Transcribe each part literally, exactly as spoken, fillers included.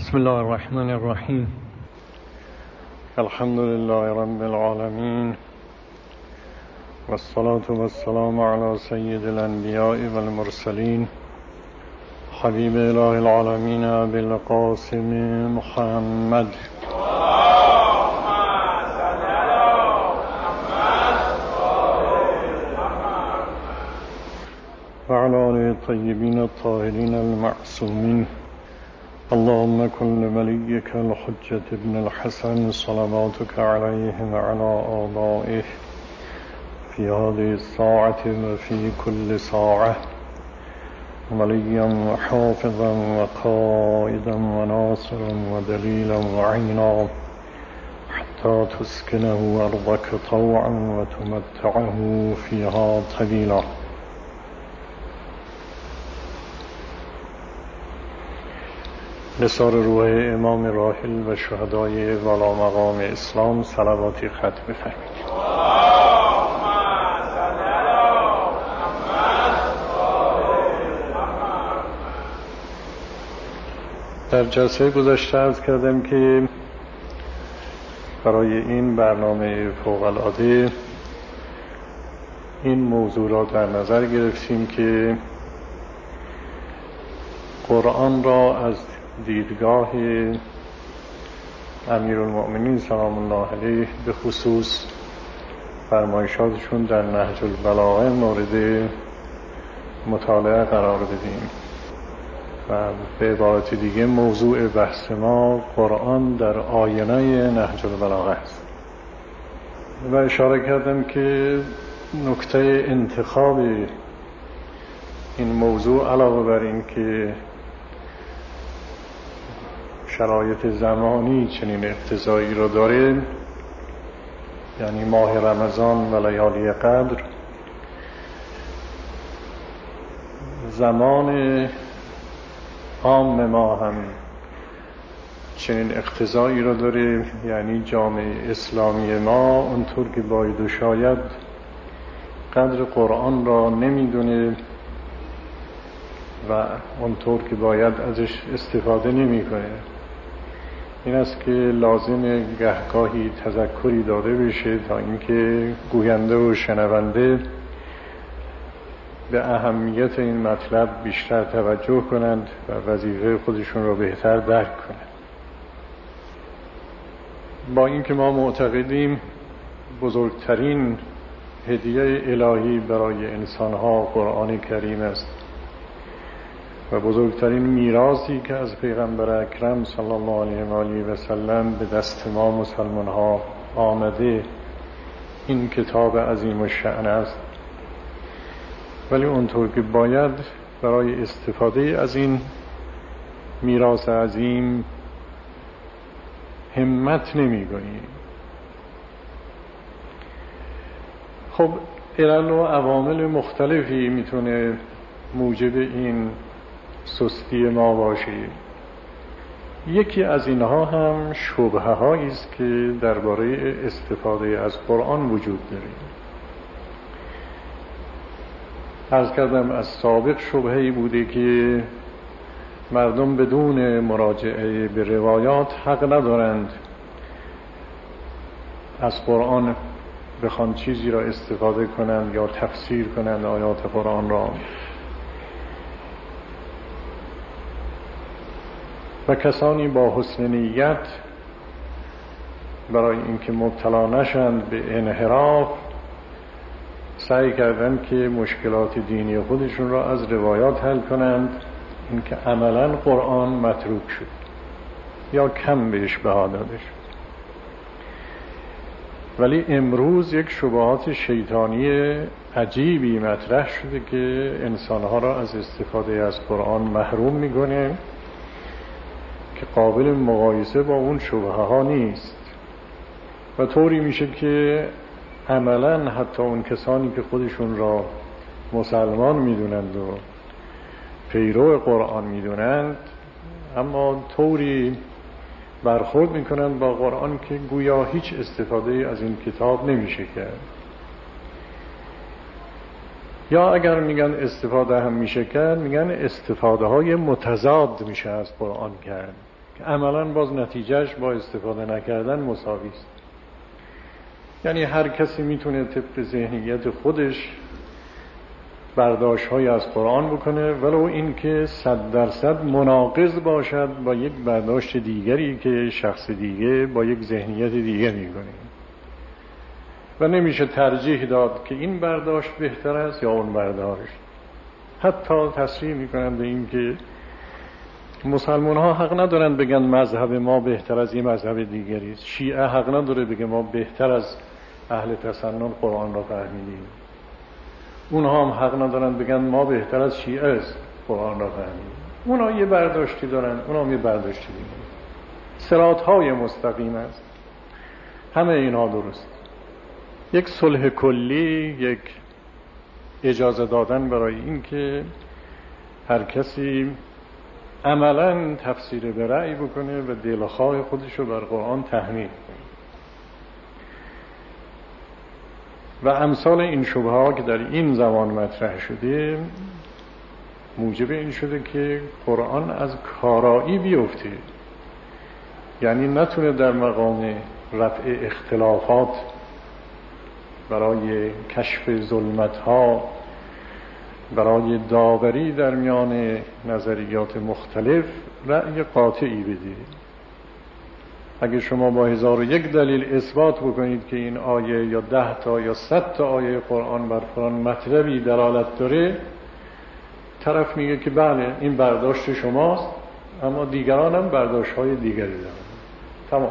بسم الله الرحمن الرحیم. الحمد لله رب العالمین والصلاة والسلام على سید الانبیاء والمرسلین حبیب اله العالمین ابی القاسم محمد وعلى آله الطيبين الطاهرين المعصومين. اللهم كن لوليك الحجة ابن الحسن صلواتك عليه وعلى آبائه في هذه الساعة وفي كل ساعة وليا وحافظا وقائدا وناصرا ودليلا وعينا حتى تسكنه أرضك طوعا وتمتعه فيها طويلا. لسار روح امام راحل و شهدای والا مقام اسلام صلواتی ختم بفرمایید. در جلسه گذشته عرض کردم که برای این برنامه فوق العاده این موضوع را در نظر گرفتیم که قرآن را از دیدگاه امیرالمؤمنین سلام الله علیه به خصوص فرمایشاتشون در نهج البلاغه مورد مطالعه قرار بدیم و به عبارت دیگه موضوع بحث ما قرآن در آینه نهج البلاغه است و اشاره کردم که نکته انتخاب این موضوع علاوه بر این که شرایط زمانی چنین اقتضایی رو داره، یعنی ماه رمضان و لیالی قدر، زمان عام ما هم چنین اقتضایی رو داره، یعنی جامعه اسلامی ما اونطور که باید و شاید قدر قرآن را نمیدونه و اونطور که باید ازش استفاده نمی کنه. این است که لازم گهگاهی تذکری داده بشه تا اینکه گوینده و شنونده به اهمیت این مطلب بیشتر توجه کنند و وظیفه خودشون را بهتر درک کنند. با اینکه ما معتقدیم بزرگترین هدیه الهی برای انسانها قرآن کریم است و بزرگترین میراثی که از پیغمبر اکرم صلی الله علیه و آله و سلم به دست ما مسلمان ها آمده این کتاب عظیم الشأن است. ولی اونطور که باید برای استفاده از این میراث عظیم همت نمی کنیم. خب علل و عوامل مختلفی میتونه موجب این سستی ما باشه. یکی از اینها هم شبهه هایی است که درباره استفاده از قرآن وجود داره. عرض کردم از سابق شبهه‌ای بوده که مردم بدون مراجعه به روایات حق ندارند از قرآن بخوان چیزی را استفاده کنند یا تفسیر کنند آیات قرآن را، و کسانی با حسن نیت برای اینکه مبتلا نشند به انحراف سعی کردند که مشکلات دینی خودشون را از روایات حل کنند. اینکه عملاً قرآن متروک شد یا کم بهش بها داده شد. ولی امروز یک شبهات شیطانی عجیبی مطرح شده که انسانها را از استفاده از قرآن محروم میکنه که قابل مقایسه با اون شبهه ها نیست و طوری میشه که عملاً حتی اون کسانی که خودشون را مسلمان میدونند و پیرو قرآن میدونند اما طوری برخورد میکنند با قرآن که گویا هیچ استفاده از این کتاب نمیشه کرد. یا اگر میگن استفاده هم میشه کرد، میگن استفاده های متضاد میشه از قرآن کرد. که عملاً باز نتیجهش با استفاده نکردن مساوی است. یعنی هر کسی میتونه طبق ذهنیت خودش برداشت‌های از قرآن بکنه، ولو این که صد درصد مناقض باشد با یک برداشت دیگری که شخص دیگه با یک ذهنیت دیگه میکنه و نمیشه ترجیح داد که این برداشت بهتر است یا اون برداشت. حتی تصریح میکنن به این که مسلمان ها حق ندارن بگن مذهب ما بهتر از یه مذهب دیگری است. شیعه حق نداره بگه ما بهتر از اهل تسنن قرآن را فهمیدیم. اونها هم حق ندارن بگن ما بهتر از شیعه است قرآن را فهمیدیم. اونها یه برداشتی دارن، اونها هم یه برداشتی دیگه. صراط های مستقیم است. همه اینها درست. یک صلح کلی، یک اجازه دادن برای این که هر کسی عملاً تفسیر به رأی بکنه و دلخواه خودش رو بر قرآن تحمیل کنه. و امثال این شبهه ها که در این زمان مطرح شده موجب این شده که قرآن از کارایی بیفته، یعنی نتونه در مقام رفع اختلافات برای کشف ظلمت ها، برای داوری در میان نظریات مختلف رأی قاطعی بده. اگه شما با هزار و یک دلیل اثبات بکنید که این آیه یا ده تا یا صد تا آیه قرآن بر فلان مطلبی دلالت داره، طرف میگه که بله این برداشت شماست، اما دیگران هم برداشت های دیگری دارن. تمام.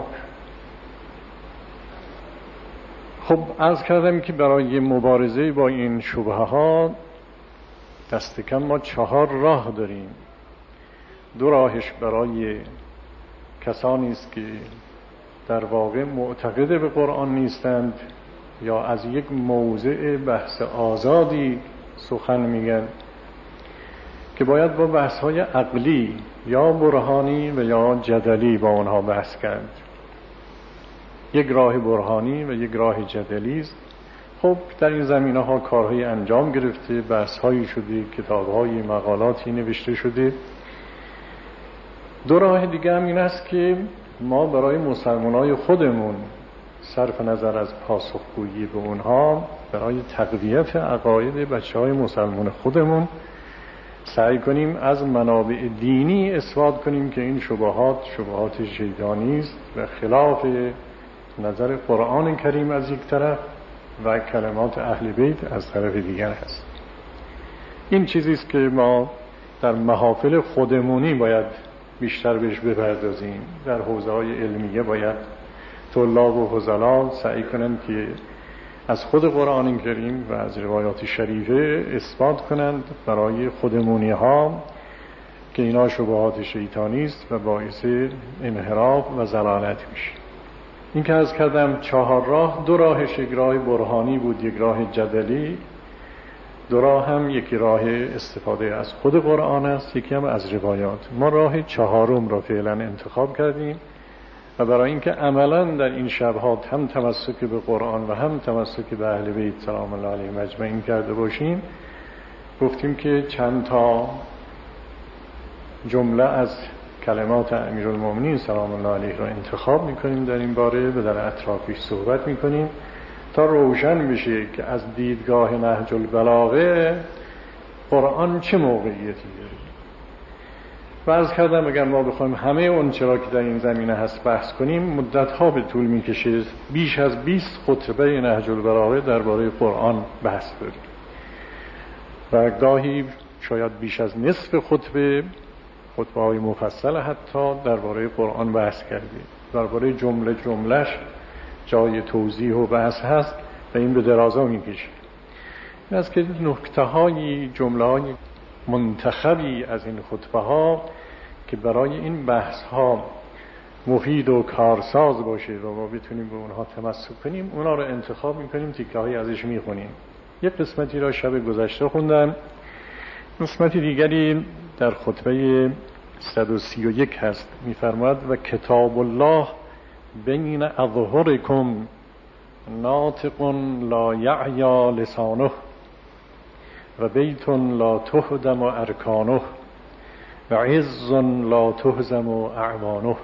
خب عرض کردم که برای مبارزه با این شبهه ها دست کم ما چهار راه داریم. دو راهش برای کسانی است که در واقع معتقد به قرآن نیستند یا از یک موضع بحث آزادی سخن میگن که باید با بحث‌های عقلی یا برهانی و یا جدلی با آنها بحث کرد. یک راه برهانی و یک راه جدلی است. خب در این زمینه‌ها کارهای انجام گرفته، بحث‌هایی شده، کتاب‌های مقالاتی نوشته شده. دو راه دیگه هم این است که ما برای مسلمانای خودمون صرف نظر از پاسخگویی به اونها، برای تقویت عقاید بچه‌های مسلمان خودمون سعی کنیم از منابع دینی اثبات کنیم که این شبهات شبهات شیطانی است و خلاف نظر قرآن کریم از یک طرف و کلمات اهل بیت از طرف دیگر هست. این چیزی است که ما در محافل خودمونی باید بیشتر بهش بپردازیم. در حوزه‌های علمیه باید طلاب و فضلا سعی کنند که از خود قرآن کریم و از روایات شریفه اثبات کنند برای خودمونی ها که اینا شبهات شیطانی است و باعث انحراف و ضلالت میشه. این که عرض کردم چهار راه، دو راهش یک راه برهانی بود، یک راه جدلی. دو راه هم یکی راه استفاده از خود قرآن است، یکی هم از روایات. ما راه چهارم را فعلا انتخاب کردیم و برای اینکه عملا در این شبهات هم تمسک به قرآن و هم تمسک به اهل بیت سلام الله علیهم اجمعین کرده باشیم، گفتیم که چند تا جمله از کلمات امیرالمومنین سلام الله علیه را انتخاب میکنیم در این باره و در اطرافش صحبت میکنیم تا روشن بشه که از دیدگاه نهج البلاغه قرآن چه موقعیتی داره. و عرض کردم اگر ما بخوایم همه اون چرا که در این زمینه هست بحث کنیم مدت‌ها به طول میکشه. بیش از بیست خطبه نهج البلاغه درباره قرآن بحث داریم و گاهی شاید بیش از نصف خطبه خطبه های مفصل حتی درباره قرآن بحث کردیم. درباره جمله جملهش جای توضیح و بحث هست و این به درازا میکشه. این است که نکته های جمله های منتخبی از این خطبه ها که برای این بحث ها مفید و کارساز باشه و ما بتونیم به اونها تمسک کنیم، اونا رو انتخاب میکنیم، تیکه های ازش میخونیم. یک قسمتی را شب گذشته خوندم، قسمتی دیگری در خطبه صد و سی و یک هست. میفرماد و کتاب الله بین اظهرکم ناطق لا یعیا لسانه و بیت لا تهدم ارکانه و عز لا تهزم اعوانه.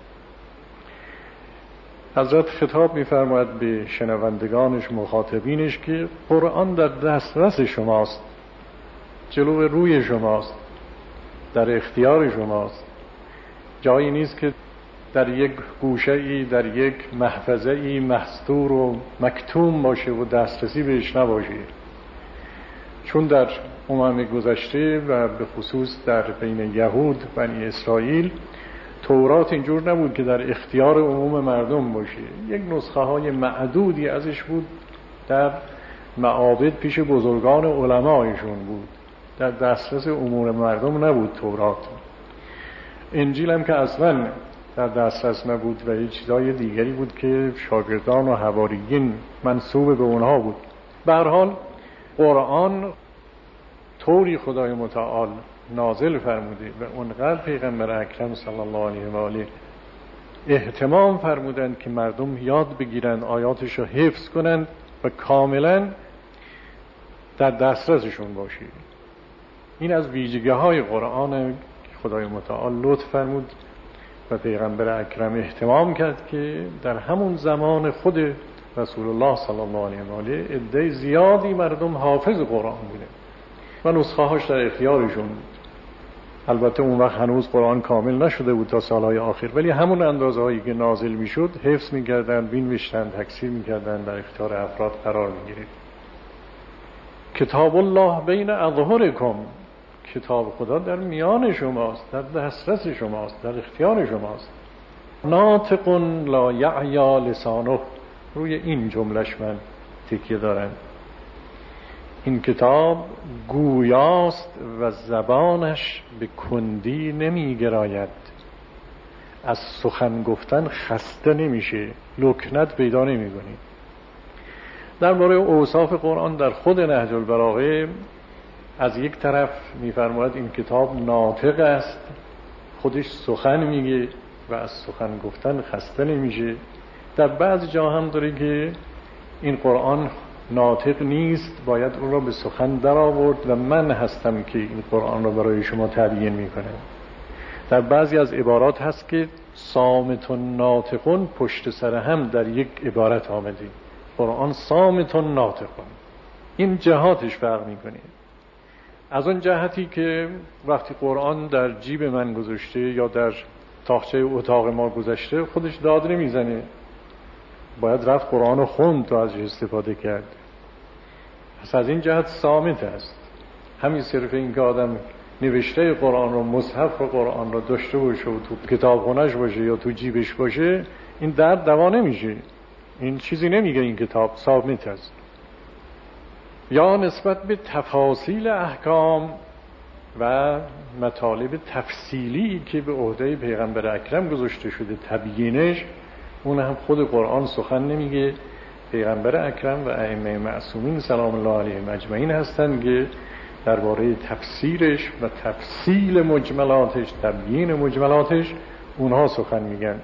حضرت خطاب می‌فرماید به شنوندگانش، مخاطبینش، که قرآن در دسترس شماست، جلو روی شماست، در اختیار شماست. جایی نیست که در یک گوشه‌ای، در یک محفظه‌ای مستور و مکتوم باشه و دسترسی بهش نباشه. چون در امم گذشته و به خصوص در بین یهود بنی اسرائیل تورات اینجور نبود که در اختیار عموم مردم باشه. یک نسخه های معدودی ازش بود، در معابد پیش بزرگان علمایشون بود، در دسترس عموم مردم نبود تورات. انجیل هم که اصلا در دسترس نبود و یه چیزای دیگری بود که شاگردان و حواریین منسوب به اونها بود. به هر حال قرآن طوری خدای متعال نازل فرموده و اونقدر پیغمبر اکرم صلی الله علیه و آله اهتمام فرمودند که مردم یاد بگیرند، آیاتش رو حفظ کنند و کاملا در دسترسشون باشه. این از ویژگی های قرآن خدای متعال لطف فرمود و پیغمبر اکرم اهتمام کرد که در همون زمان خود رسول الله صلی الله علیه و آله عده زیادی مردم حافظ قرآن بوده و نسخه هاش در اختیارشون بود. البته اون وقت هنوز قرآن کامل نشده بود تا سالهای آخر، ولی همون اندازه هایی که نازل میشد حفظ میکردن، بینوشتن، تکثیر میکردن، در اختیار افراد قرار میگیرید. کتاب الله بین اظهرکم، کتاب خدا در میان شماست، در دسترس شماست، در اختیار شماست. ناطق لا یعیا لسانه، روی این جملش من تکیه دارم. این کتاب گویاست و زبانش به کندی نمی گراید، از سخن گفتن خسته نمیشه، لکنت پیدا نمی کنی. در مورد اوصاف قرآن در خود نهج البلاغه از یک طرف می‌فرماید این کتاب ناطق است، خودش سخن میگه و از سخن گفتن خسته نمیشه. در بعض جا هم داره که این قرآن ناطق نیست، باید اون را به سخن در آورد و من هستم که این قرآن را برای شما تبیین میکنم. در بعضی از عبارات هست که صامتون ناطقون پشت سر هم در یک عبارت آمده، قرآن صامتون ناطقون. این جهاتش فرق میکنه. از اون جهتی که وقتی قرآن در جیب من گذاشته یا در تاقچه اتاق ما گذاشته خودش داد نمیزنه، باید رفت قرآن رو خوند تا ازش استفاده کرد. پس از این جهت صامت است. همین صرف این که آدم نوشته قرآن رو، مصحف قرآن رو داشته باشه و تو کتابخونه‌اش باشه یا تو جیبش باشه، این درد دوا نمیشه. این چیزی نمیگه این کتاب صامت است. یا نسبت به تفاصیل احکام و مطالب تفصیلی که به عهده پیغمبر اکرم گذاشته شده تبیینش، اون هم خود قرآن سخن نمیگه. پیغمبر اکرم و ائمه معصومین سلام الله علیهم اجمعین هستند که درباره تفسیرش و تفصیل مجملاتش، تبیین مجملاتش، اونها سخن میگن.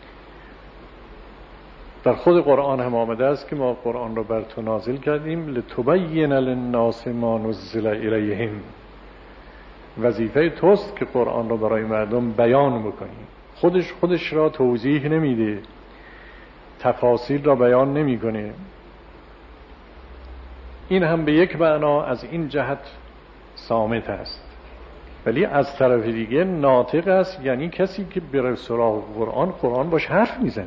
در خود قرآن هم آمده است که ما قرآن را بر تو نازل کردیم لتبین للناس ما نزل الیهم. وظیفه توست که قرآن را برای مردم بیان بکنی. خودش خودش را توضیح نمیده، تفاصیل را بیان نمیکنه. این هم به یک معنا از این جهت صامت است، ولی از طرف دیگه ناطق است، یعنی کسی که بره سراغ قرآن، قرآن باش حرف میزنه،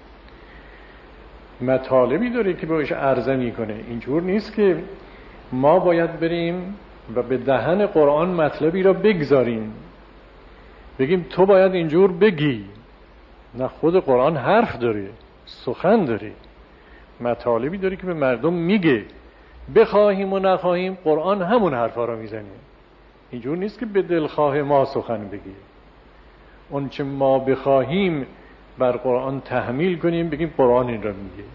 مطالبی داره که باش عرضه میکنه. اینجور نیست که ما باید بریم و به دهن قرآن مطلبی را بگذاریم، بگیم تو باید اینجور بگی. نه، خود قرآن حرف داره، سخن داره، مطالبی داره که به مردم میگه. بخواهیم و نخواهیم قرآن همون حرفا را میزنه. اینجور نیست که به دلخواه ما سخن بگی. اون چه ما بخواهیم بر قرآن تحمیل کنیم، بگیم قرآن این را میگه.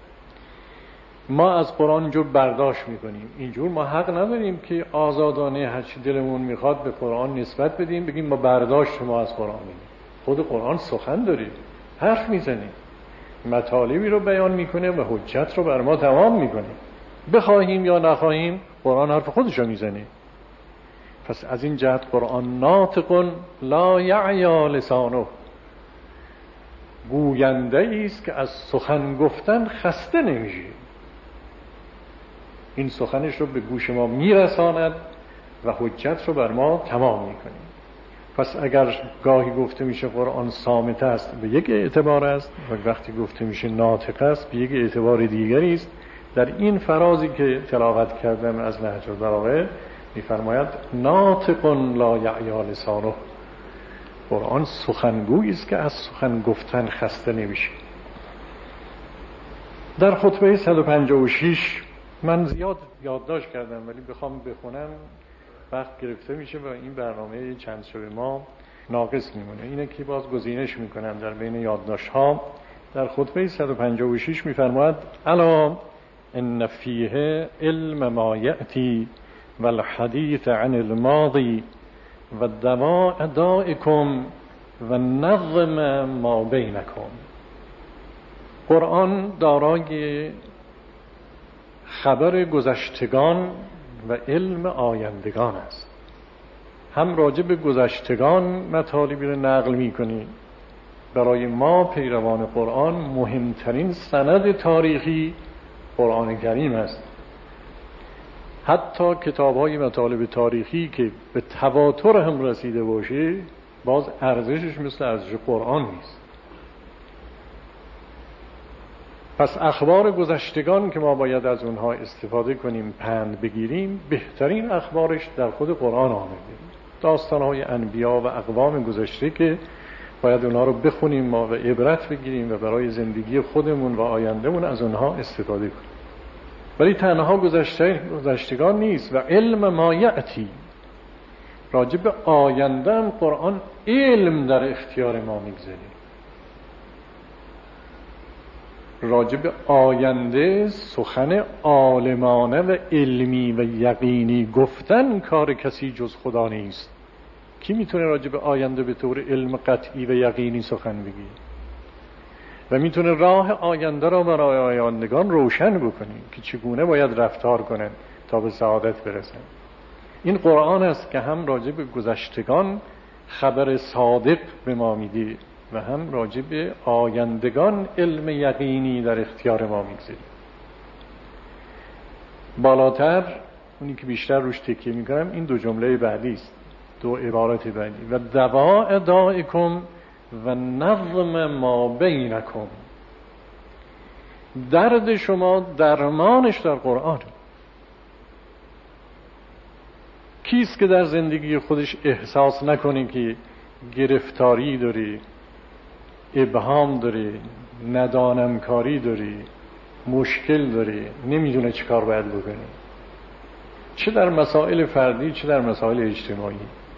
ما از قرآن اینجور برداشت میکنیم. اینجور ما حق نداریم که آزادانه هر چی دلمون میخواد به قرآن نسبت بدیم، بگیم ما برداشت ما از قرآن میگیم. خود قرآن سخن داره، حرف میزنه، مطالبی رو بیان میکنه و حجت رو بر ما تمام میکنه. بخواهیم یا نخواهیم قرآن حرف خودش رو میزنه. پس از این جهت قرآن ناطق لا یعیا لسانه، گوینده است که از سخن گفتن خسته نمیشه. این سخنش رو به گوش ما میرساند و حجت رو بر ما تمام میکنه. پس اگر گاهی گفته میشه قرآن صامت است به یک اعتبار است و وقتی گفته میشه ناطق است به یک اعتبار دیگری است. در این فرازی که تلاوت کردم از نهج البلاغه میفرماید ناطق لا یعیا لسانه، قرآن سخنگویی است که از سخن گفتن خسته نمیشه. در خطبه صد و پنجاه و شش من زیاد یادداشت کردم ولی بخوام بخونم وقت گرفته میشه و این برنامه چند شب ما ناقص میمونه. اینه که باز گزینش میکنم در بین یادداشت ها. در خطبه صد و پنجاه و شش میفرماید الا ان فیه علم ما یأتی والحدیث عن الماضی و دواء دائکم و نظم ما بینکم. قرآن دارای خبر گذشتگان و علم آیندگان است. هم راجع به گذشتگان مطالبی رو نقل می‌کنی. برای ما پیروان قرآن مهمترین سند تاریخی قرآن کریم است. حتی کتاب‌های مطالب تاریخی که به تواتر هم رسیده باشه باز ارزشش مثل ارزش قرآن نیست. پس اخبار گذشتگان که ما باید از اونها استفاده کنیم، پند بگیریم، بهترین اخبارش در خود قرآن آمده. داستان‌های انبیا و اقوام گذشته که باید اونها رو بخونیم ما و عبرت بگیریم و برای زندگی خودمون و آیندهمون از اونها استفاده کنیم. ولی تنها گذشته گذشتگان نیست و علم ما یأتی، راجع به آینده هم قرآن علم در اختیار ما میگذاره. راجع به آینده سخن عالمانه و علمی و یقینی گفتن کار کسی جز خدا نیست. کی میتونه راجع به آینده به طور علم قطعی و یقینی سخن بگه و میتونه راه آینده را برای آیندگان روشن بکنه که چگونه باید رفتار کنن تا به سعادت برسن؟ این قرآن است که هم راجع به گذشتگان خبر صادق به ما میده و هم راجع به آیندگان علم یقینی در اختیار ما میگذاره. بالاتر اونی که بیشتر روش تکیه میکنم این دو جمله بعدی است، دو عبارت بعدی و دواء دائکم و نظم ما بینکم. درد شما درمانش در قرآن. کیست که در زندگی خودش احساس نکنه که گرفتاری داری، ابهام داری، ندانمکاری داری، مشکل داری، نمیدونه چه کار باید بکنه، چه در مسائل فردی چه در مسائل اجتماعی.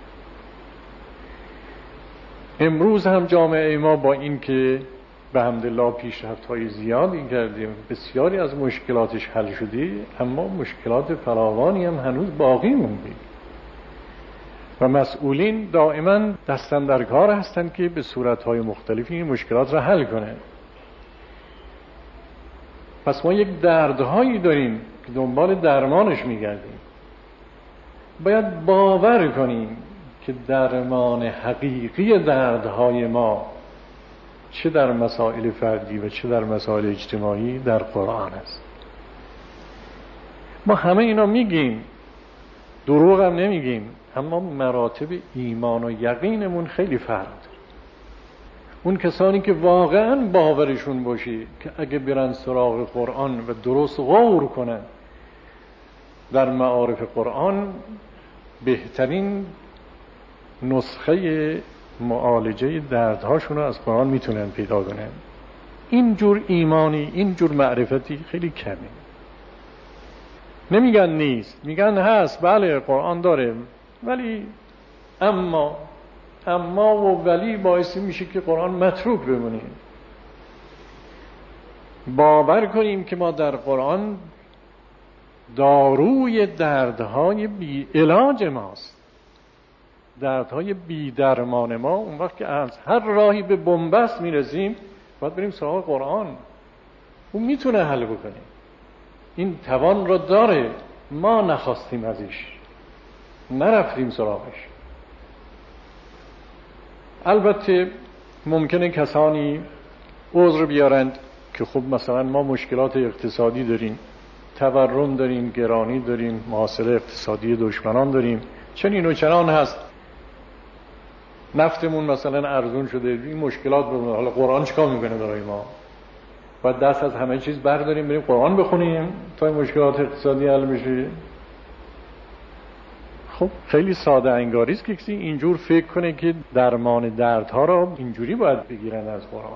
امروز هم جامعه ما با این که به حمدالله پیشرفت‌های زیادی کردیم، بسیاری از مشکلاتش حل شده، اما مشکلات فراوانی هم هنوز باقی مونده و مسئولین دائما دستن در کار هستند که به صورت‌های مختلفی این مشکلات را حل کنند. پس ما یک دردهایی داریم که دنبال درمانش می‌گردیم. باید باور کنیم که درمان حقیقی دردهای ما چه در مسائل فردی و چه در مسائل اجتماعی در قرآن است. ما همه اینا میگیم، دروغ هم نمیگیم، اما مراتب ایمان و یقینمون خیلی فرق داره. اون کسانی که واقعا باورشون باشه که اگه برن سراغ قرآن و درست غور کنن در معارف قرآن، بهترین نسخه معالجه دردهاشون رو از قرآن میتونن پیدا کنن. اینجور ایمانی، اینجور معرفتی خیلی کمه. نمیگن نیست، میگن هست، بله قرآن داره، ولی اما اما و ولی باعث میشه که قرآن متروک بمونه. باور کنیم که ما در قرآن داروی دردهای بی علاج ماست، دردهای بی درمان ما. اون وقت که از هر راهی به بنبست میرسیم باید بریم سراغ قرآن. اون میتونه حل بکنه، این توان رو داره، ما نخواستیم ازش. نرفتیم سراغش. البته ممکنه کسانی عذر بیارند که خب مثلا ما مشکلات اقتصادی داریم، تورم داریم، گرانی داریم، محاصره اقتصادی دشمنان داریم، چنین و چنان هست، نفتمون مثلا ارزون شده، این مشکلات بود. حالا قرآن چیکار میکنه برای ما؟ باید دست از همه چیز برداریم بریم قرآن بخونیم تا این مشکلات اقتصادی حل بشه؟ خب خیلی ساده انگاری است که کسی اینجور فکر کنه که درمان دردها را اینجوری باید بگیرن از قرآن.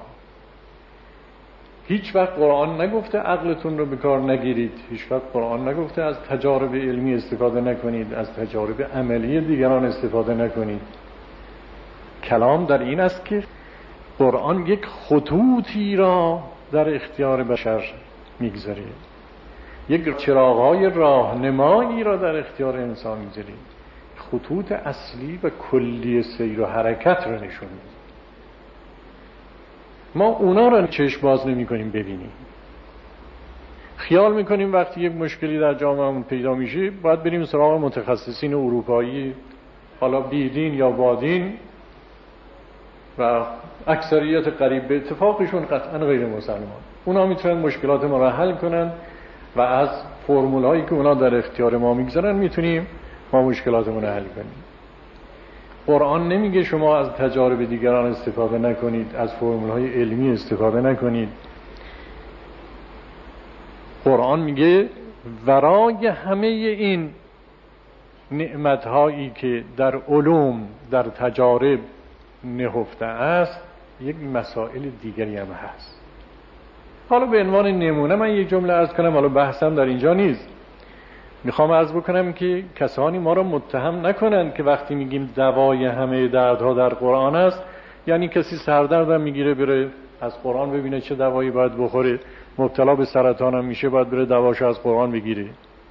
هیچ وقت قرآن نگفته عقلتون رو به کار نگیرید، هیچ وقت قرآن نگفته از تجارب علمی استفاده نکنید، از تجارب عملی دیگران استفاده نکنید. کلام در این است که قرآن یک خطوطی را در اختیار بشر میگذاره، یک چراغ‌های راهنمایی را در اختیار انسان میگذاره، خطوط اصلی و کلی سیر و حرکت را نشون میده. ما اونا را چشم باز نمی کنیم ببینیم. خیال میکنیم وقتی یک مشکلی در جامعهمون پیدا میشه باید بریم سراغ متخصصین اروپایی، حالا بیدین یا بادین، و اکثریت قریب به اتفاقشون قطعا غیر مسلمان. اونا میتونن مشکلات ما را حل کنن و از فرمولایی که اونا در اختیار ما میگذارن میتونیم ما مشکلاتمون رو حل کنیم. قرآن نمیگه شما از تجارب دیگران استفاده نکنید، از فرمولهای علمی استفاده نکنید. قرآن میگه ورای همه این نعمتهایی که در علوم، در تجارب نهفته است، یک مسائل دیگری هم هست. حالا به عنوان نمونه من یک جمله عرض کنم، حالا بحثم در اینجا نیست. میخوام عرض بکنم که کسانی ما را متهم نکنند که وقتی میگیم دوای همه دردها در قرآن است، یعنی کسی سردردم میگیره بره از قرآن ببینه چه دوایی باید بخوره، مبتلا به سرطان هم میشه باید بره دواشو از قرآن بگیره.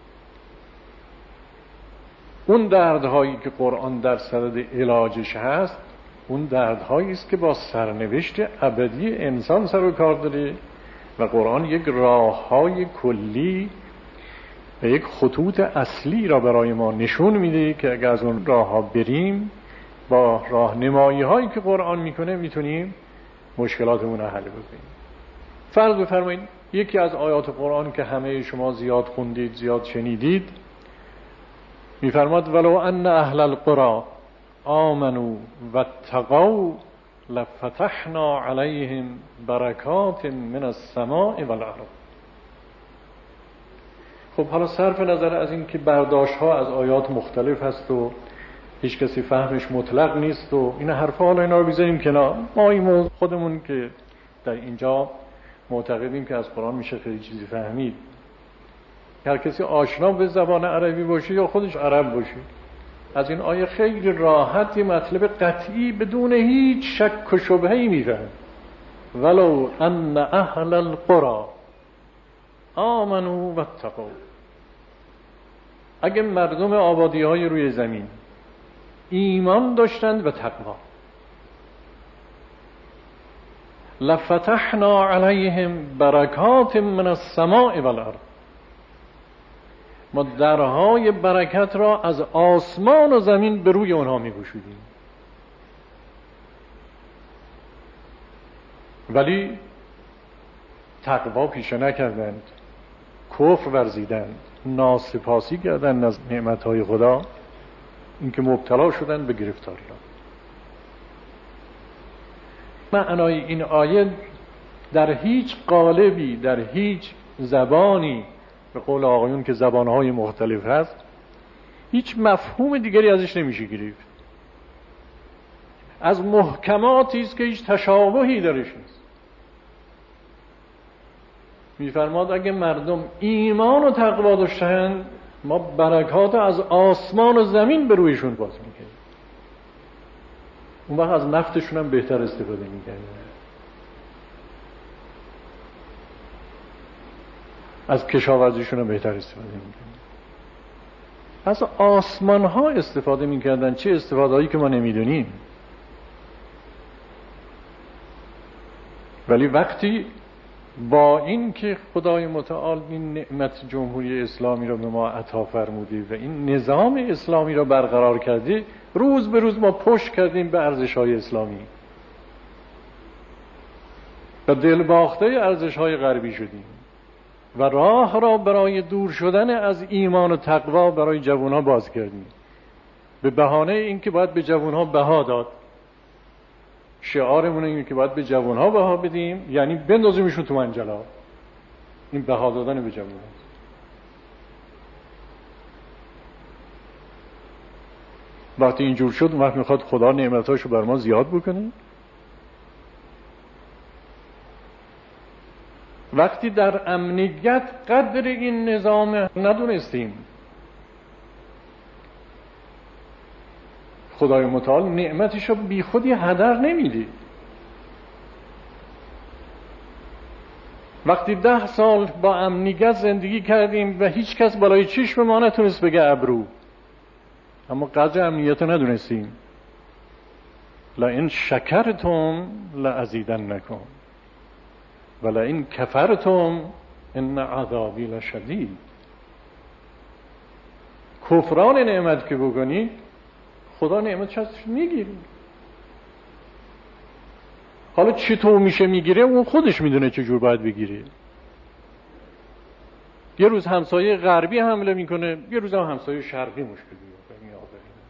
اون دردهایی که قرآن در صدد علاجش هست، اون دردهایی است که با سرنوشت ابدی انسان سر و کار داره و قرآن یک راههای کلی و یک خطوط اصلی را برای ما نشون میده که اگر از اون راه ها بریم، با راهنمایی هایی که قرآن میکنه میتونیم مشکلاتمون رو حل بکنیم. فرض بفرمایید یکی از آیات قرآن که همه شما زیاد خوندید، زیاد شنیدید، میفرماد ولو ان اهل القرى آمنوا واتقوا لفتحنا علیهم برکات من السماء والارض. خب حالا صرف نظر از این که برداشت ها از آیات مختلف هست و هیچ کسی فهمش مطلق نیست و این حرفا، حالا اینا رو بذاریم کنار. ما این خودمون که در اینجا معتقدیم که از قرآن میشه خیلی چیزی فهمید، هر کسی آشنا به زبان عربی باشه یا خودش عرب باشه، از این آیه خیلی راحت یه مطلب قطعی بدون هیچ شک و شبهه‌ای میفهمه. ولو ان اهل القرى آمنوا واتقوا. اگه مردم آبادی های روی زمین ایمان داشتند و تقوا، لفتحنا علیهم برکات من السماء والارض، ما درهای برکت را از آسمان و زمین به روی اونها میگشودیم. ولی تقوا پیشه نکردند، کفر ورزیدند، ناسپاسی کردند از نعمتهای خدا، اینکه مبتلا شدند به گرفتاری ها. معنای این آیه در هیچ قالبی، در هیچ زبانی، به قول آقایون که زبانهای مختلف هست، هیچ مفهوم دیگری ازش نمیشه گرفت. از محکماتی است که هیچ تشابهی درش نیست. میفرماد اگه مردم ایمان و تقوا داشتند، ما برکات از آسمان و زمین به رویشون باز میکنیم. اون وقت از نفتشون هم بهتر استفاده میکنیم، از کشاورزیشون هم بهتر استفاده میکنیم، از آسمان ها استفاده میکردن، چه استفاده هایی که ما نمیدونیم. ولی وقتی با این که خدای متعال این نعمت جمهوری اسلامی را به ما عطا فرموده و این نظام اسلامی را برقرار کرده، روز به روز ما پشت کردیم به ارزش‌های اسلامی و دل باخته ارزش‌های غربی شدیم و راه را برای دور شدن از ایمان و تقوا برای جوان‌ها باز کردیم به بهانه اینکه باید به جوان‌ها بها داد. شعارمون اینه که باید به جوان‌ها بها بدیم، یعنی بندازیمشون تو منجلا. این بها دادن به جوان‌ها. وقتی اینجور شد، وقت میخواد خدا نعمتاشو بر ما زیاد بکنه. وقتی در امنیت قدر این نظام ندونستیم، خدای متعال نعمتشو بی خودی هدر نمیده. وقتی ده سال با امنیت زندگی کردیم و هیچ کس بالای چشم ما نتونست بگه ابرو، اما قدر امنیت رو ندونستیم. لئن شکرتم لازیدنکم و لئن کفرتم ان عذابی لشدید. کفران نعمت که بکنی، خدا نعمتش ازش میگیره. حالا چطور میشه میگیره، اون خودش میدونه چجور باید بگیره. یه روز همسایه غربی حمله میکنه، یه روز هم همسایه شرقی مشکل میاد.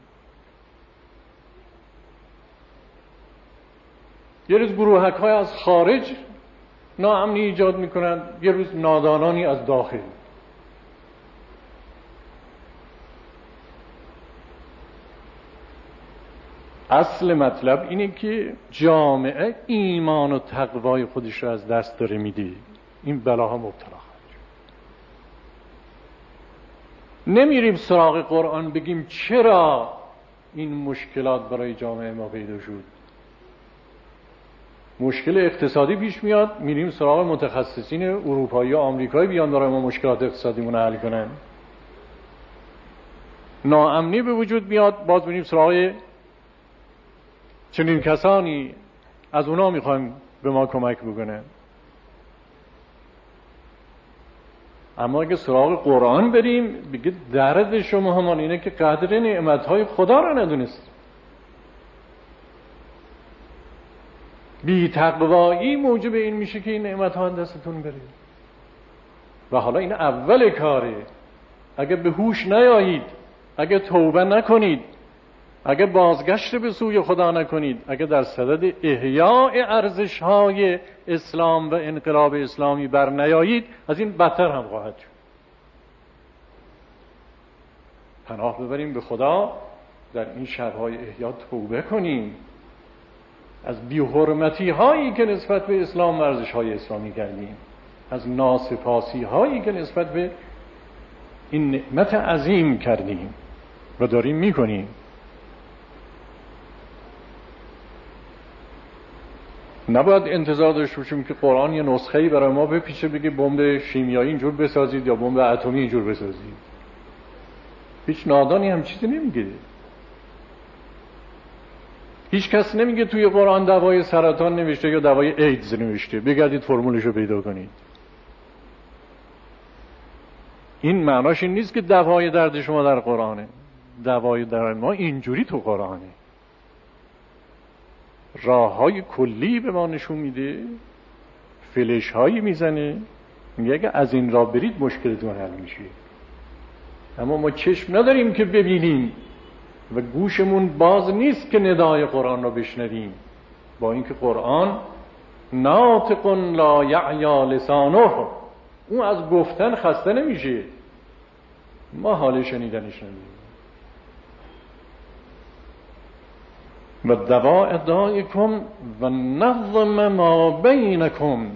یه روز گروهک های از خارج ناامنی ایجاد میکنن، یه روز نادانانی از داخل. اصل مطلب اینه که جامعه ایمان و تقوای خودش رو از دست داره میده، این بلاها مبتلا خواهد شد. نمیریم سراغ قرآن بگیم چرا این مشکلات برای جامعه ما پیدا شد. مشکل اقتصادی پیش میاد، میریم سراغ متخصصین اروپایی و آمریکایی بیان برای ما مشکلات اقتصادیمون حل کنن. ناامنی به وجود میاد، باز میریم سراغ چنین کسانی، از اونا میخوایم به ما کمک بکنن. اما اگه سراغ قرآن بریم، بگه درد شما همان اینه که قدر نعمتهای خدا را ندونست. بی تقوایی موجب این میشه که این نعمتها دستتون بره. و حالا این اول کاره. اگه به هوش نیایید، اگه توبه نکنید، اگه بازگشت به سوی خدا نکنید، اگه در صدد احیاء ارزش‌های اسلام و انقلاب اسلامی بر نیایید، از این بدتر هم خواهد شد. پناه ببریم به خدا، در این شب‌های احیا توبه کنیم از بی‌حرمتی هایی که نسبت به اسلام و ارزش‌های اسلامی کردیم، از ناسپاسی هایی که نسبت به این نعمت عظیم کردیم و داریم میکنیم. نباید انتظار داشته باشیم که قرآن یه نسخه‌ای برای ما بپیچه بگه بمب شیمیایی اینجور بسازید یا بمب اتمی اینجور بسازید. هیچ نادانی هم چیزی نمیگه. هیچ کس نمیگه توی قرآن دوای سرطان نوشته یا دوای ایدز نوشته، بگردید فرمولشو پیدا کنید. این معناش این نیست که دوای درد شما در قرآنه. دوای درد ما اینجوری تو قرآنه. راه های کلی به ما نشون میده، فلش هایی میزنه، میگه اگه از این راه برید مشکلتون حل میشه. اما ما چشم نداریم که ببینیم و گوشمون باز نیست که ندای قرآن رو بشنویم، با اینکه قرآن ناطق لا یعیا لسانه، اون از گفتن خسته نمیشه، ما حال شنیدنش نداریم. و دواء دائکم و نظم ما بینکم.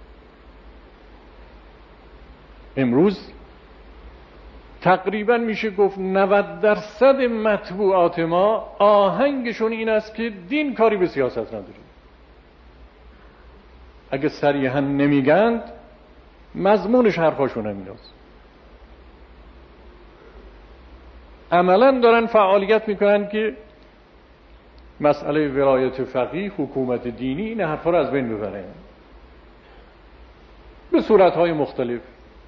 امروز تقریبا میشه گفت نود درصد مطبوعات ما آهنگشون این است که دین کاری به سیاست نداره. اگه صریحا نمیگند، مضمونش حرفاشون همیناست. عملا دارن فعالیت میکنن که مسئله ولایت فقیه، حکومت دینی، این حرفا رو از بین ببرن. به صورتهای مختلف.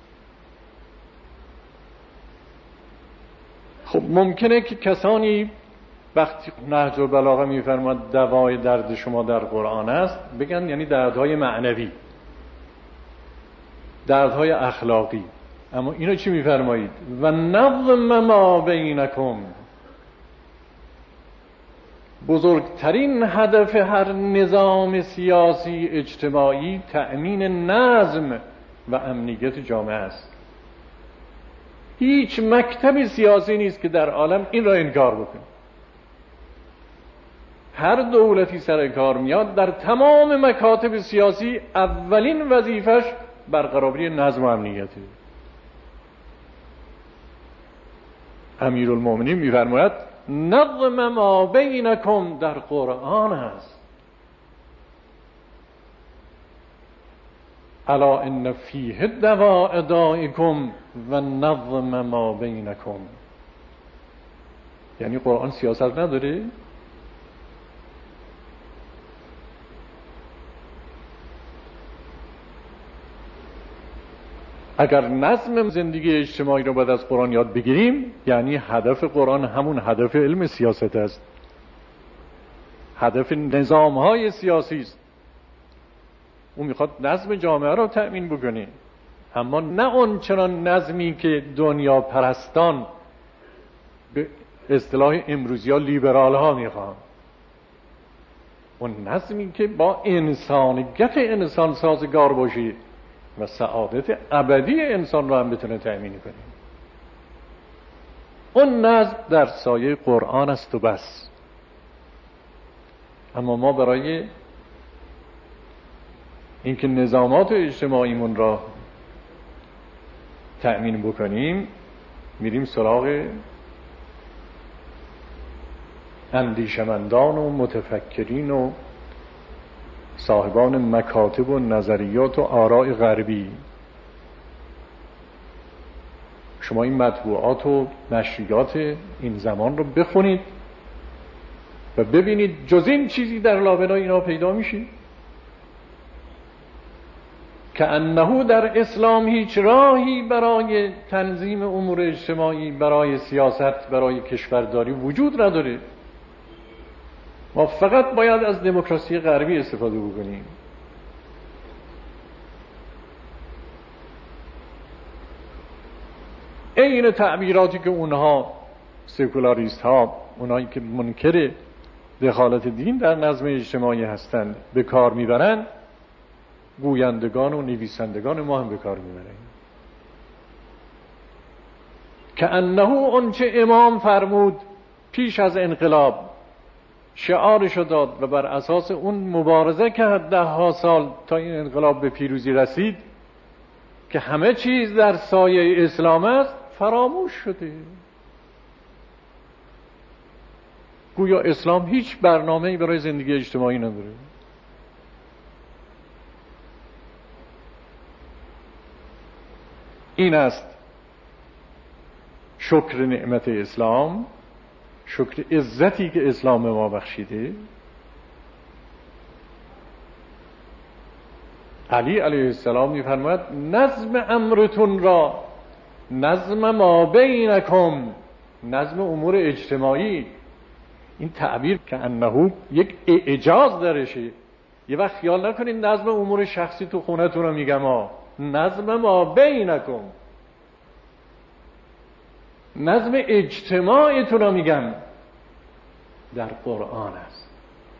خب ممکنه که کسانی وقتی نهج البلاغه میفرماد دوای درد شما در قرآن است، بگن یعنی دردهای معنوی، دردهای اخلاقی. اما اینو چی میفرمایید؟ و نظم ما بینکم، بزرگترین هدف هر نظام سیاسی اجتماعی تأمین نظم و امنیت جامعه است. هیچ مکتب سیاسی نیست که در عالم این را انکار بکنه. هر دولتی سر کار میاد در تمام مکاتب سیاسی اولین وظیفش برقراری نظم و امنیته. امیرالمومنین میفرماید نظم ما بینکم در قرآن است. الا ان فیه دواء دائکم و نظم ما بینکم. یعنی قرآن سیاست نداره؟ اگر نظم زندگی اجتماعی رو باید از قرآن یاد بگیریم، یعنی هدف قرآن همون هدف علم سیاست است، هدف نظام‌های سیاسی است. اون میخواد نظم جامعه رو تأمین بکنه، اما نه اون چنان نظمی که دنیا پرستان به اصطلاح امروزی ها لیبرال ها میخوان. اون نظمی که با انسانیت انسان سازگار باشه و سعادت ابدی انسان رو هم بتونه تأمین کنه. اون نظم در سایه قرآن است و بس. اما ما برای اینکه نظامات اجتماعیمون را تأمین بکنیم میریم سراغ اندیشمندان و متفکرین و صاحبان مکاتب و نظریات و آراء غربی. شما این مطبوعات و نشریات این زمان رو بخونید و ببینید جز این چیزی در لابلای اینا پیدا میشه که انه در اسلام هیچ راهی برای تنظیم امور اجتماعی، برای سیاست، برای کشورداری وجود نداره. ما فقط باید از دموکراسی غربی استفاده بکنیم. این تعبیراتی که اونها سکولاریست ها، اونایی که منکر دخالت دین در نظم اجتماعی هستند به کار میبرند، گویندگان و نویسندگان ما هم به کار میبرند. که انه اون چه امام فرمود پیش از انقلاب شعارشو داد و بر اساس اون مبارزه که ده ها سال تا این انقلاب به پیروزی رسید که همه چیز در سایه اسلام است، فراموش شده. گویا اسلام هیچ برنامه‌ای برای زندگی اجتماعی نداره. این است شکر نعمت اسلام، شکر عزتی که اسلام ما بخشیده. علی علیه السلام می‌فرماید نظم امرتون را نظم ما بینکم، نظم امور اجتماعی. این تعبیر که انه یک اعجاز درشه. یه وقت خیال نکنید نظم امور شخصی تو خونتون رو میگم ها، نظم ما بینکم، نظم اجتماعیتون رو میگم، در قرآن است.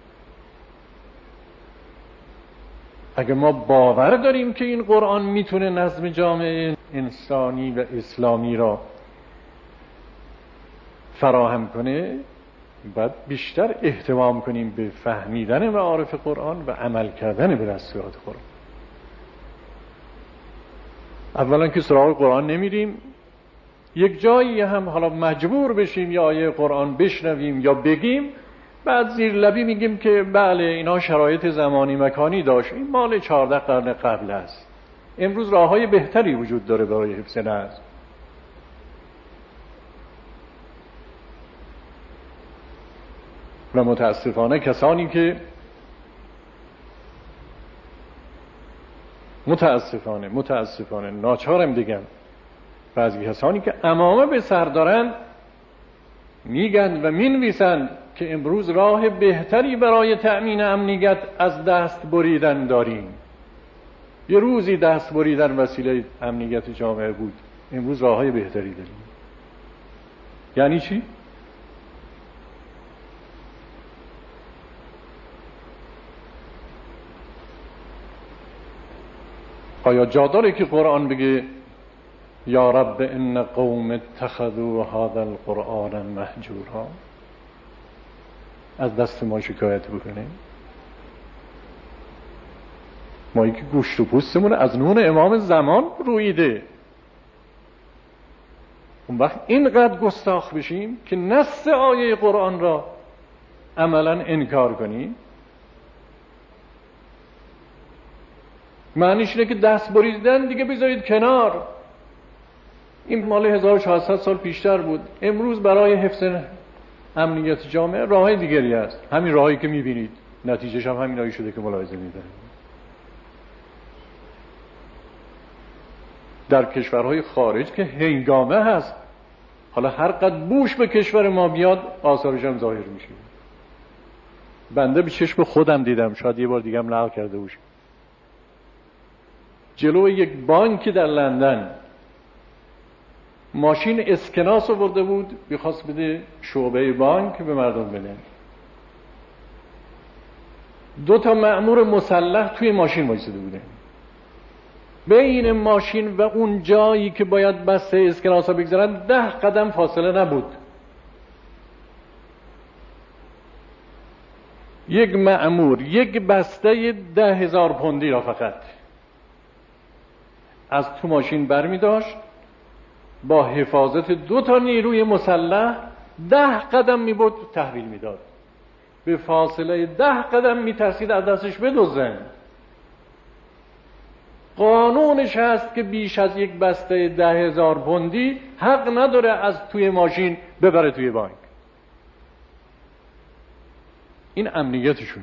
اگه ما باور داریم که این قرآن میتونه نظم جامعه انسانی و اسلامی را فراهم کنه، باید بیشتر اهتمام کنیم به فهمیدن معارف قرآن و عمل کردن به دستورات قرآن. اولا که سراغ قرآن نمیریم، یک جایی هم حالا مجبور بشیم یا آیه قرآن بشنویم یا بگیم، بعد زیر لبی میگیم که بله اینا شرایط زمانی مکانی داشت، این مال چهارده قرن قبل است. امروز راههای بهتری وجود داره برای حفظ نظم. و متاسفانه کسانی که متاسفانه متاسفانه ناچارم دیگم بعضی کسانی که عمامه به سر دارن میگن و مینویسند که امروز راه بهتری برای تأمین امنیت از دست بریدن داریم. یه روزی دست بریدن وسیله امنیت جامعه بود، امروز راههای بهتری داریم. یعنی چی؟ آیا جا داره که قرآن بگه یا رب ان قوم اتخذوا هذا القرآن مهجورا، از دست ما شکایت بکنه؟ ما که گوشت و پوستمون از نون امام زمان رویده، اون وقت اینقدر گستاخ بشیم که نص آیه قرآن را عملا انکار کنیم؟ معنیش اینه که دست بریدن دیگه بذارید کنار. این مال هزار و چهارصد سال پیشتر بود. امروز برای حفظ امنیت جامعه راههای دیگری است، همین راهی که میبینید، نتیجهش هم همین هایی شده که ملاحظه میبرید. در کشورهای خارج که هنگامه هست، حالا هر قد بوش به کشور ما بیاد آثارش هم ظاهر میشه. بنده به چشم خودم دیدم، شاید یه بار دیگه هم نقل کرده باشم، جلو یک بانک در لندن ماشین اسکناس رو برده بود، می‌خواست بده شعبه بانک به مردم بده. دو تا مأمور مسلح توی ماشین وایساده بودن. بین ماشین و اون جایی که باید بسته اسکناس رو بگذارن ده قدم فاصله نبود. یک مأمور یک بسته ده هزار پوندی را فقط از تو ماشین برمی داشت، با حفاظت دو تا نیروی مسلح ده قدم می برد تحویل می داد. به فاصله ده قدم می ترسید از دستش بدزدن. قانونش هست که بیش از یک بسته ده هزار پوندی حق نداره از توی ماشین ببره توی بانک. این امنیتشون.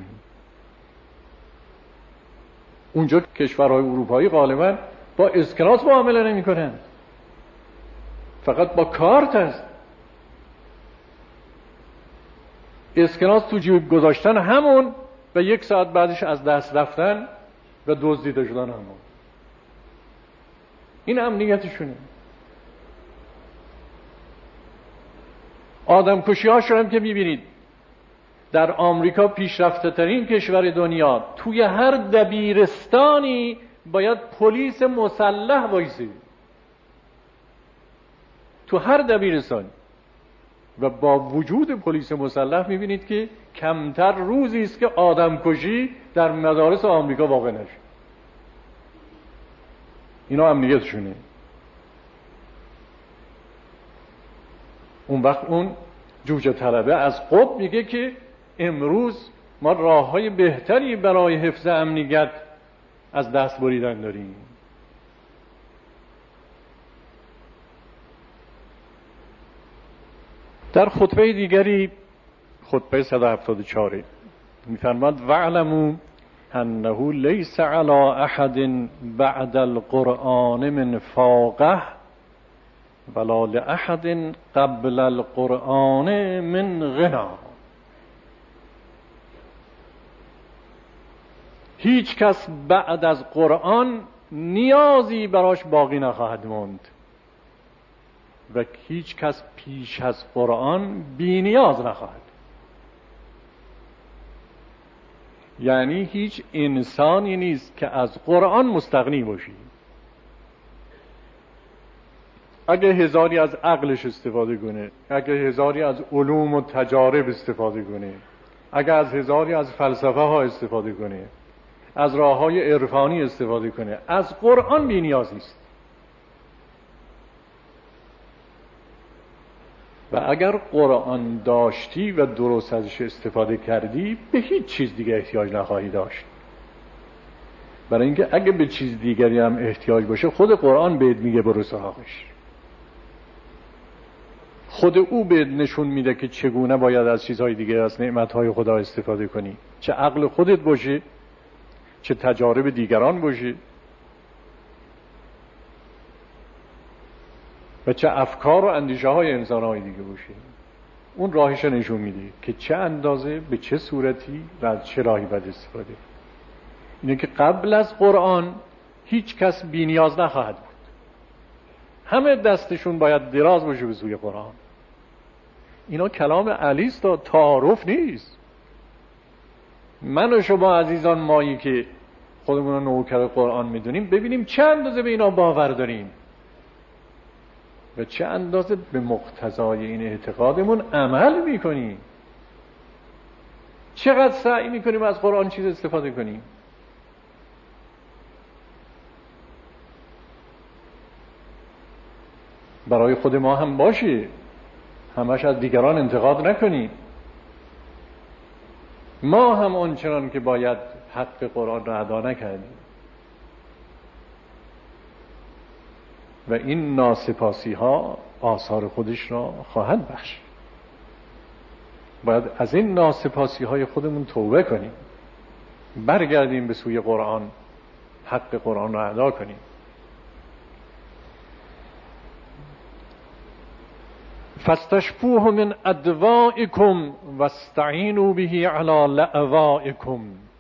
اونجا کشورهای اروپایی غالبا با اسکناس معامله نمی کنن، فقط با کارت هست. اسکناس تو جیب گذاشتن همون و یک ساعت بعدش از دست رفتن و دزدیده شدن همون. این امنیتشونه. آدم کشی هاش رو هم که میبینید در آمریکا، پیشرفته ترین کشور دنیا، توی هر دبیرستانی باید پلیس مسلح وایسه، تو هر دبیرستانی. و با وجود پلیس مسلح میبینید که کمتر روزی است که آدم کشی در مدارس آمریکا واقع نشه. اینا امنیتشونه. اون وقت اون جوجه طلبه از قطب میگه که امروز ما راههای بهتری برای حفظ امنیت از دست بریدن داریم. در خطبه دیگری، خطبه صد و هفتاد و چهار، میفرماد وَاعْلَمُوا أَنَّهُ لَيْسَ عَلَى أَحَدٍ بَعْدَ الْقُرْآنِ مِنْ فَاقَةٍ وَلَا لِأَحَدٍ قَبْلَ الْقُرْآنِ مِنْ غِنَى. هیچ کس بعد از قرآن نیازی براش باقی نخواهد ماند و هیچ کس پیش از قرآن بی نیاز نخواهد. یعنی هیچ انسانی نیست که از قرآن مستغنی باشی. اگه هزاری از عقلش استفاده کنه، اگه هزاری از علوم و تجارب استفاده کنه، اگه از هزاری از فلسفه ها استفاده کنه، از راه های عرفانی استفاده کنه، از قرآن بی نیاز نیست. و اگر قرآن داشتی و درست ازش استفاده کردی، به هیچ چیز دیگه احتیاج نخواهی داشت. برای اینکه اگه به چیز دیگری هم احتیاج باشه، خود قرآن بهت میگه برو سراغش. خود او بهت نشون میده که چگونه باید از چیزهای دیگه، از نعمتهای خدا استفاده کنی. چه عقل خودت باشه، چه تجارب دیگران باشه. و چه افکار و اندیشه های انسان های دیگه باشه. اون راهش نشون میده که چه اندازه، به چه صورتی و از چه راهی باید استفاده. اینه که قبل از قرآن هیچ کس بی نیاز نخواهد بود. همه دستشون باید دراز باشه به سوی قرآن. اینا کلام علی است، تعارف نیست. من و شما عزیزان مایی که خودمون رو نوکر قرآن میدونیم، ببینیم چه اندازه به اینا باور داریم و چه اندازه به مقتضای این اعتقادمون عمل میکنیم. چقدر سعی میکنیم از قرآن چیز استفاده کنیم. برای خود ما هم باشه، همش از دیگران انتقاد نکنیم. ما هم آنچنان که باید حق قرآن را ادا نکردیم و این ناسپاسی ها آثار خودش را خواهد بخشید. باید از این ناسپاسی های خودمون توبه کنیم، برگردیم به سوی قرآن، حق قرآن را ادا کنیم. فاستشفوه من ادوائکم واستعینوا به علی لأوائکم.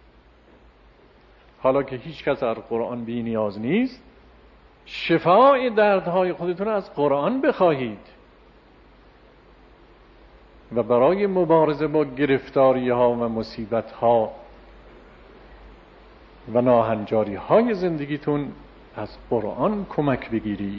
حالا که هیچ کس از قرآن بی نیاز نیست، شفای دردهای خودتون از قرآن بخواهید و برای مبارزه با گرفتاری ها و مصیبت ها و ناهنجاری های زندگیتون از قرآن کمک بگیرید.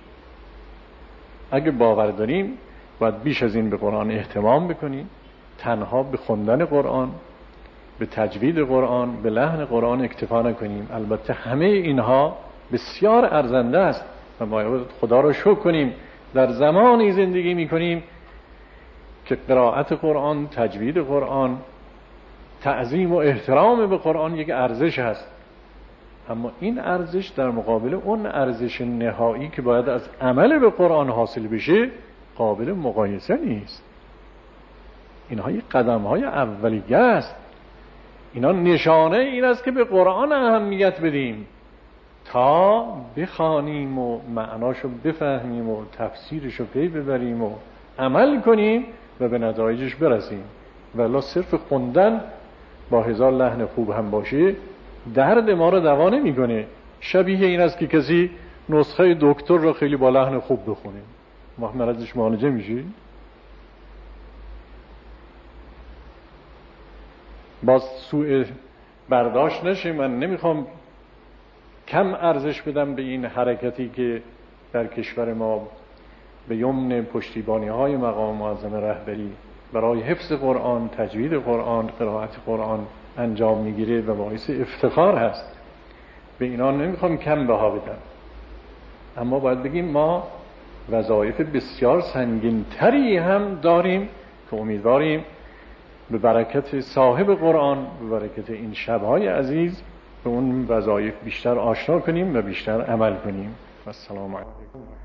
اگه باور داریم باید بیش از این به قرآن اهتمام بکنیم، تنها به خوندن قرآن، به تجوید قرآن، به لحن قرآن اکتفا نکنیم. البته همه اینها بسیار ارزنده است و باید خدا را شکر کنیم در زمانی زندگی میکنیم که قرائت قرآن، تجوید قرآن، تعظیم و احترام به قرآن یک ارزش است. اما این ارزش در مقابل اون ارزش نهایی که باید از عمل به قرآن حاصل بشه قابل مقایسه نیست. اینها یک قدم های اولیه است. اینا نشانه این است که به قرآن اهمیت بدیم تا بخوانیم و معناشو بفهمیم و تفسیرشو پی ببریم و عمل کنیم و به نتایجش برسیم. ولی صرف خوندن با هزار لحن خوب هم باشه درد ما رو دوا نمیکنه. شبیه این است که کسی نسخه دکتر رو خیلی با لحن خوب بخونه، وقت مرضش معالجه میشه. باز سوء برداشت نشه، من نمیخوام کم ارزش بدم به این حرکتی که در کشور ما به یمن پشتیبانی های مقام معظم رهبری برای حفظ قرآن، تجوید قرآن، قرائت قرآن انجام میگیره و باعث افتخار هست. به اینا نمیخوام کم بها بدم، اما باید بگیم ما وظایف بسیار سنگین تری هم داریم که امیدواریم به برکت صاحب قرآن، به برکت این شبهای عزیز به اون وظایف بیشتر آشنا کنیم و بیشتر عمل کنیم. و السلام علیکم.